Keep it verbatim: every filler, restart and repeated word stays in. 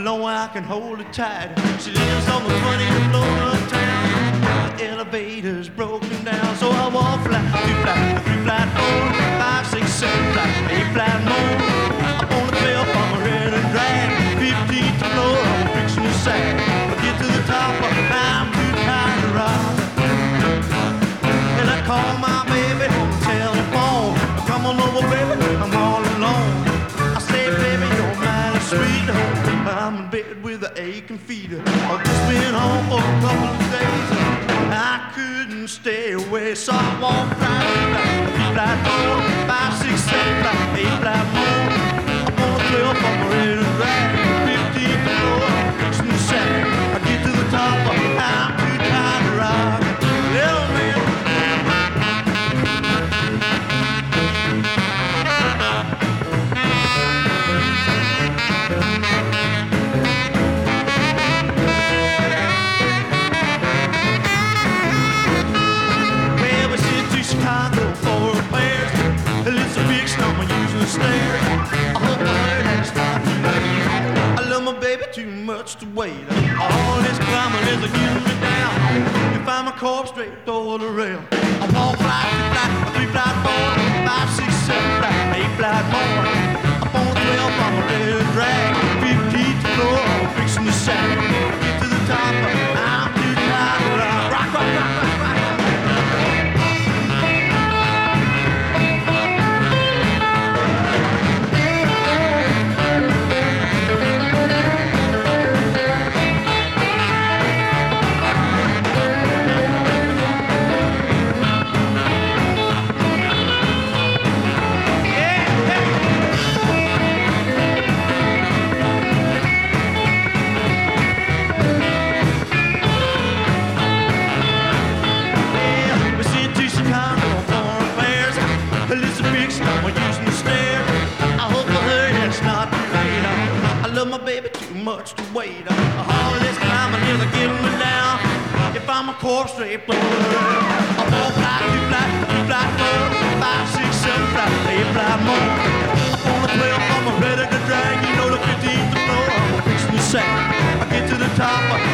alone where I can hold her tight. She lives on the twentieth floor of town. The elevator's broken down, so I walk flat, two flat, three flat, four, five, six, seven flat, eight flat more. Up on the twelfth, I'm ready to drag. fifteenth floor, I'm fixing to sag. I get to the top, I'm too tired to ride. And I call my baby on the telephone. Come on over, baby, I'm all alone. I say, baby, you're mighty sweet. I'm in bed with an aching feet. I've just been home for a couple of days. I couldn't stay away, so I walked right back. Three flat four, five, six, seven, flat, eight flat more. Up on the twelfth, I'm ready to drag. fifteenth floor, fixing the sack. I get to the top, I'm too tired to ride. Little man. Chicago for repairs. It's a big storm, I'm using the stairs. I hope I heard that it's not too late. I love my baby too much to wait. All this climbing is getting me down. You find my corpse straight over the rail. I walk flat, two flat, three flat, four, five, six, seven flat, eight flat more. Up on the twelfth, I'm ready to drag. fifteenth floor, I'm fixing the sack. Get to the top, I'm too tired to rock, rock, rock, rock, rock, rock. My baby too much to wait. All this climbing is getting me down. If I'm a corpse straight blow, I walk flat, two flat, three flat, four, five, six, seven flat, eight flat more. Up on the twelfth, I'm ready to drag. You know the fifteenth floor, I'm fixing the sack. I get to the top.